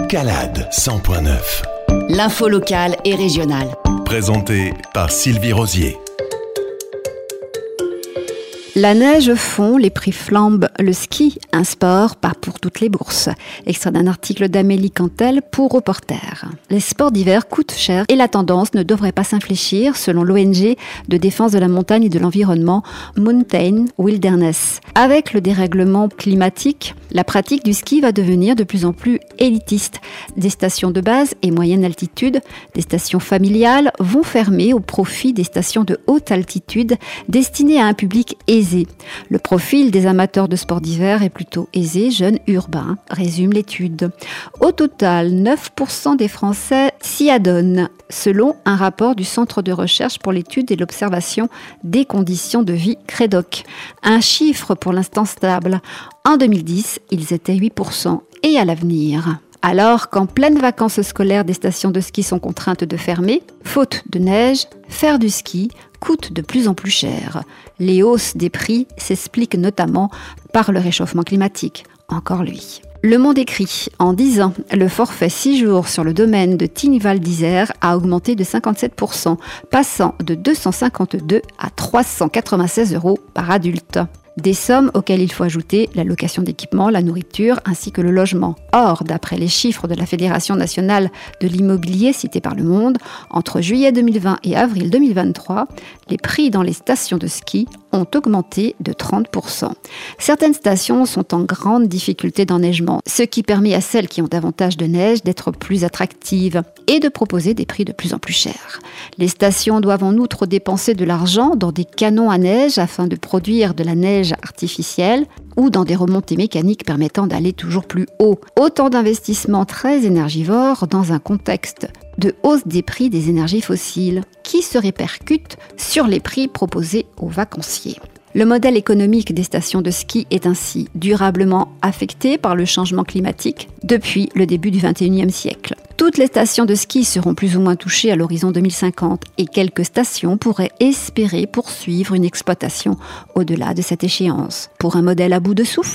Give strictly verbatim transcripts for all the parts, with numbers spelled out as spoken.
Calade cent point neuf. L'info locale et régionale. Présenté par Sylvie Rosier. La neige fond, les prix flambent, le ski, un sport pas pour toutes les bourses. Extrait d'un article d'Amélie Cantel pour Reporter. Les sports d'hiver coûtent cher et la tendance ne devrait pas s'infléchir selon l'O N G de défense de la montagne et de l'environnement Mountain Wilderness. Avec le dérèglement climatique, la pratique du ski va devenir de plus en plus élitiste. Des stations de base et moyenne altitude, des stations familiales vont fermer au profit des stations de haute altitude destinées à un public aisé. Le profil des amateurs de sports d'hiver est plutôt aisé, jeune, urbain, résume l'étude. Au total, neuf pour cent des Français s'y adonnent, selon un rapport du Centre de recherche pour l'étude et l'observation des conditions de vie Crédoc. Un chiffre pour l'instant stable. En deux mille dix, ils étaient huit pour cent et à l'avenir. Alors qu'en pleine vacances scolaires, des stations de ski sont contraintes de fermer, faute de neige, faire du ski coûte de plus en plus cher. Les hausses des prix s'expliquent notamment par le réchauffement climatique. Encore lui. Le Monde écrit, en dix ans, le forfait six jours sur le domaine de Tignes-Val d'Isère a augmenté de cinquante-sept pour cent, passant de deux cent cinquante-deux à trois cent quatre-vingt-seize euros par adulte. Des sommes auxquelles il faut ajouter la location d'équipement, la nourriture ainsi que le logement. Or, d'après les chiffres de la Fédération nationale de l'immobilier citée par Le Monde, entre juillet deux mille vingt et avril deux mille vingt-trois, les prix dans les stations de ski ont augmenté de trente pour cent. Certaines stations sont en grande difficulté d'enneigement, ce qui permet à celles qui ont davantage de neige d'être plus attractives et de proposer des prix de plus en plus chers. Les stations doivent en outre dépenser de l'argent dans des canons à neige afin de produire de la neige artificielle ou dans des remontées mécaniques permettant d'aller toujours plus haut. Autant d'investissements très énergivores dans un contexte de hausse des prix des énergies fossiles qui se répercutent sur les prix proposés aux vacanciers. Le modèle économique des stations de ski est ainsi durablement affecté par le changement climatique depuis le début du vingt et unième siècle. Toutes les stations de ski seront plus ou moins touchées à l'horizon deux mille cinquante et quelques stations pourraient espérer poursuivre une exploitation au-delà de cette échéance. Pour un modèle à bout de souffle ?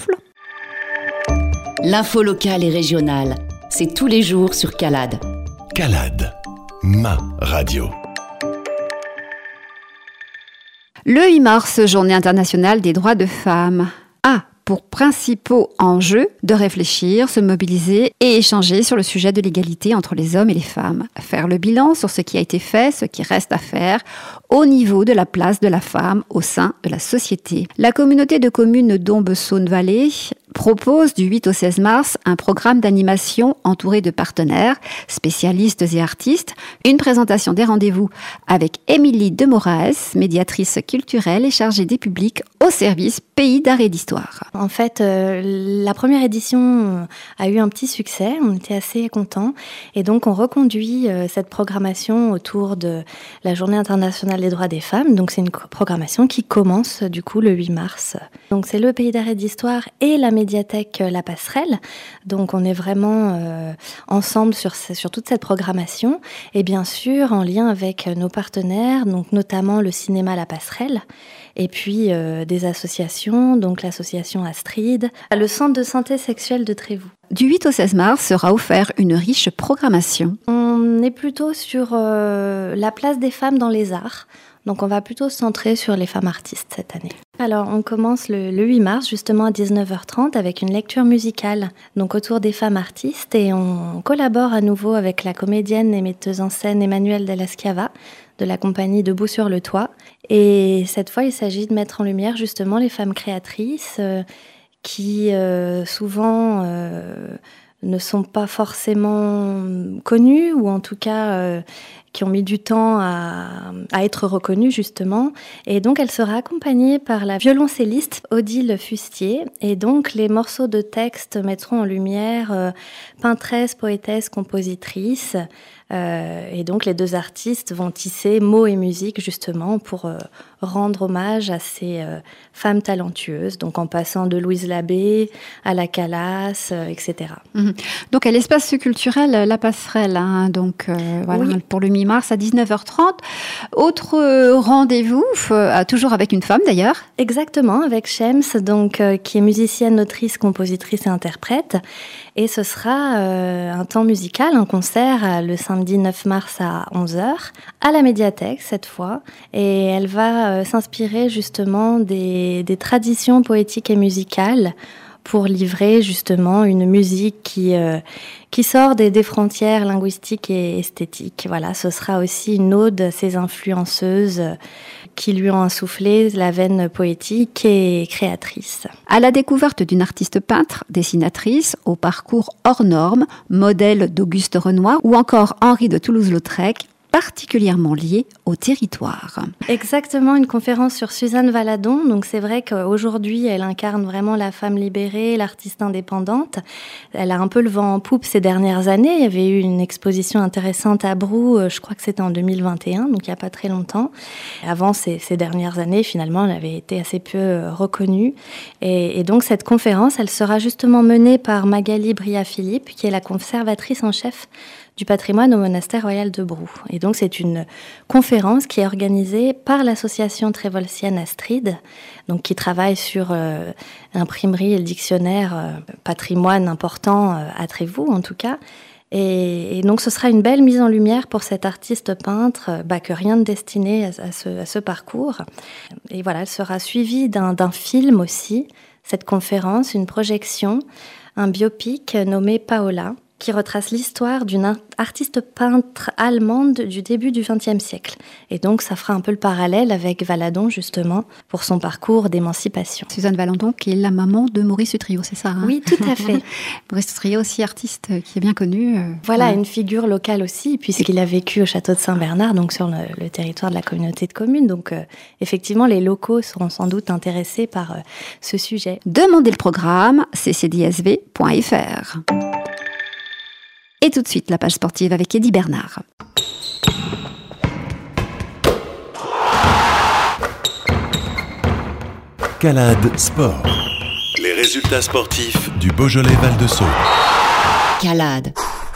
L'info locale et régionale, c'est tous les jours sur Calade. Calade, ma radio. Le huit mars, Journée internationale des droits de femmes, a pour principaux enjeux de réfléchir, se mobiliser et échanger sur le sujet de l'égalité entre les hommes et les femmes. Faire le bilan sur ce qui a été fait, ce qui reste à faire, au niveau de la place de la femme au sein de la société. La communauté de communes d'Ombe-Saône-Vallée propose du huit au seize mars un programme d'animation entouré de partenaires, spécialistes et artistes, une présentation des rendez-vous avec Émilie de Moraes, médiatrice culturelle et chargée des publics au service Pays d'Art et d'Histoire. En fait, euh, la première édition a eu un petit succès, on était assez contents et donc on reconduit euh, cette programmation autour de la Journée internationale des droits des femmes. Donc c'est une programmation qui commence du coup le huit mars. Donc c'est le Pays d'Art et d'Histoire et la médiathèque La Passerelle. Donc on est vraiment euh, ensemble sur, sur toute cette programmation et bien sûr en lien avec nos partenaires, donc notamment le cinéma La Passerelle et puis euh, des associations, donc l'association Astrid, le centre de santé sexuelle de Trévoux. Du huit au seize mars sera offert une riche programmation. On est plutôt sur euh, la place des femmes dans les arts. Donc on va plutôt se centrer sur les femmes artistes cette année. Alors on commence le, le huit mars justement à dix-neuf heures trente avec une lecture musicale donc autour des femmes artistes et on collabore à nouveau avec la comédienne et metteuse en scène Emmanuelle Della Schiava de la compagnie Debout sur le toit. Et cette fois il s'agit de mettre en lumière justement les femmes créatrices euh, qui euh, souvent euh, ne sont pas forcément connues ou en tout cas euh, qui ont mis du temps à, à être reconnues justement. Et donc elle sera accompagnée par la violoncelliste Odile Fustier. Et donc les morceaux de texte mettront en lumière euh, peintresse, poétesse, compositrice. Euh, et donc les deux artistes vont tisser mots et musique justement pour euh, rendre hommage à ces euh, femmes talentueuses, donc en passant de Louise Labbé à la Calas, euh, et cetera. Mmh. Donc à l'espace culturel La Passerelle, hein, donc euh, voilà, oui. Pour le huit huit mars à dix-neuf heures trente. Autre euh, rendez-vous, euh, toujours avec une femme d'ailleurs. Exactement, avec Shems, donc, euh, qui est musicienne, autrice, compositrice et interprète. Et ce sera euh, un temps musical, un concert euh, le samedi neuf mars à onze heures, à la médiathèque cette fois. Et elle va euh, s'inspirer justement des, des traditions poétiques et musicales pour livrer justement une musique qui, euh, qui sort des, des frontières linguistiques et esthétiques. Voilà, ce sera aussi une ode à ces influenceuses qui lui ont insufflé la veine poétique et créatrice. À la découverte d'une artiste peintre, dessinatrice, au parcours hors norme, modèle d'Auguste Renoir ou encore Henri de Toulouse-Lautrec, particulièrement liée au territoire. Exactement, une conférence sur Suzanne Valadon. Donc c'est vrai qu'aujourd'hui, elle incarne vraiment la femme libérée, l'artiste indépendante. Elle a un peu le vent en poupe ces dernières années. Il y avait eu une exposition intéressante à Brou, je crois que c'était en deux mille vingt et un, donc il n'y a pas très longtemps. Avant ces, ces dernières années, finalement, elle avait été assez peu reconnue. Et, et donc cette conférence, elle sera justement menée par Magali Bria-Philippe, qui est la conservatrice en chef du patrimoine au monastère royal de Brou. Et donc c'est une conférence qui est organisée par l'association trévolsienne Astrid, donc qui travaille sur euh, l'imprimerie et le dictionnaire euh, patrimoine important euh, à Trévoux en tout cas. Et, et donc ce sera une belle mise en lumière pour cet artiste peintre, bah, que rien ne destinait à, à, ce, à ce parcours. Et voilà, elle sera suivie d'un, d'un film aussi, cette conférence, une projection, un biopic nommé Paola, qui retrace l'histoire d'une artiste peintre allemande du début du vingtième siècle. Et donc, ça fera un peu le parallèle avec Valadon, justement, pour son parcours d'émancipation. Suzanne Valadon, qui est la maman de Maurice Utrillo, c'est ça, hein? Oui, tout à fait. Maurice Utrillo, aussi artiste qui est bien connu. Euh, voilà, ouais. Une figure locale aussi, puisqu'il a vécu au château de Saint-Bernard, donc sur le, le territoire de la communauté de communes. Donc, euh, effectivement, les locaux seront sans doute intéressés par euh, ce sujet. Demandez le programme, c c d s v point f r. Et tout de suite, la page sportive avec Eddie Bernard. Calade Sport. Les résultats sportifs du Beaujolais Val-de-Saône. Calade.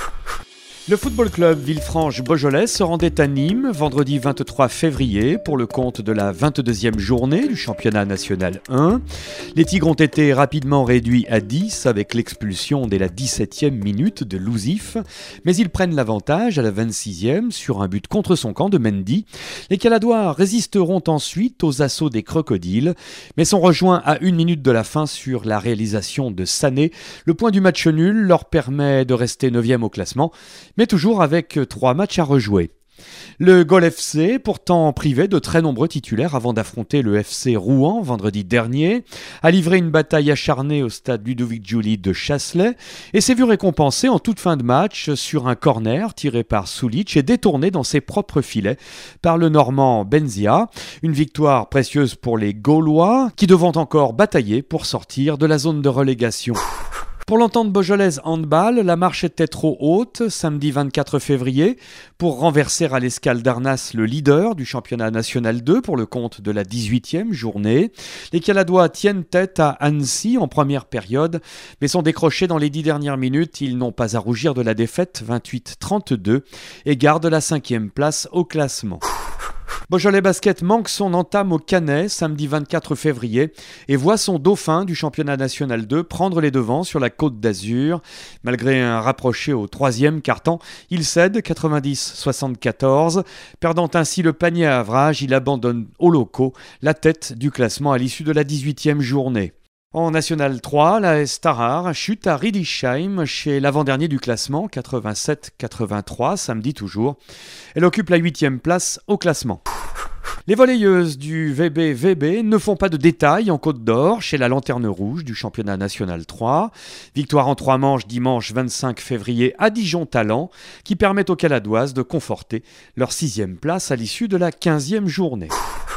Le football club Villefranche-Beaujolais se rendait à Nîmes vendredi vingt-trois février pour le compte de la vingt-deuxième journée du championnat national un. Les Tigres ont été rapidement réduits à dix avec l'expulsion dès la dix-septième minute de Louzif, mais ils prennent l'avantage à la vingt-sixième sur un but contre son camp de Mendy. Les Caladois résisteront ensuite aux assauts des crocodiles, mais sont rejoints à une minute de la fin sur la réalisation de Sané. Le point du match nul leur permet de rester neuvième au classement, mais toujours avec trois matchs à rejouer. Le Gol F C, pourtant privé de très nombreux titulaires avant d'affronter le F C Rouen vendredi dernier, a livré une bataille acharnée au stade Ludovic Giuly de Chasselet et s'est vu récompensé en toute fin de match sur un corner tiré par Sulic et détourné dans ses propres filets par le Normand Benzia. Une victoire précieuse pour les Gaulois qui devront encore batailler pour sortir de la zone de relégation. Pour l'entente beaujolaise handball, la marche était trop haute samedi vingt-quatre février pour renverser à l'Escale d'Arnas le leader du championnat national deux pour le compte de la dix-huitième journée. Les Caladois tiennent tête à Annecy en première période, mais sont décrochés dans les dix dernières minutes. Ils n'ont pas à rougir de la défaite vingt-huit à trente-deux et gardent la cinquième place au classement. Beaujolais Basket manque son entame au Canet samedi vingt-quatre février et voit son dauphin du championnat national deux prendre les devants sur la Côte d'Azur. Malgré un rapproché au troisième quart-temps, il cède quatre-vingt-dix à soixante-quatorze. Perdant ainsi le panier à avrage, il abandonne aux locaux la tête du classement à l'issue de la dix-huitième journée. En National trois, l'A S Tarare chute à Riedisheim chez l'avant-dernier du classement, quatre-vingt-sept à quatre-vingt-trois, samedi toujours. Elle occupe la huitième place au classement. Les volleyeuses du V B V B ne font pas de détails en Côte d'Or chez la Lanterne Rouge du championnat national trois. Victoire en trois manches dimanche vingt-cinq février à Dijon-Talent qui permet aux Caladoises de conforter leur sixième place à l'issue de la quinzième journée.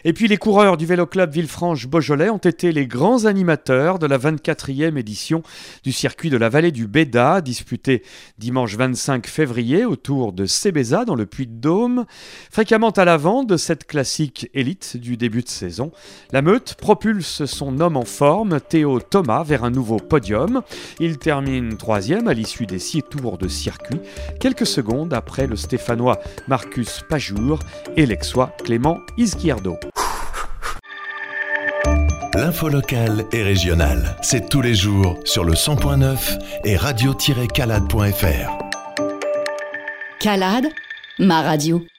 Et puis les coureurs du Vélo Club Villefranche-Beaujolais ont été les grands animateurs de la vingt-quatrième édition du circuit de la vallée du Béda, disputée dimanche vingt-cinq février autour de Sébéza dans le Puy-de-Dôme. Fréquemment à l'avant de cette classique élite du début de saison, la Meute propulse son homme en forme, Théo Thomas, vers un nouveau podium. Il termine troisième à l'issue des six tours de circuit, quelques secondes après le Stéphanois Marcus Pajour et l'Aixois Clément Izquierdo. L'info locale et régionale, c'est tous les jours sur le cent point neuf et radio tiret calade point f r. Calade, ma radio.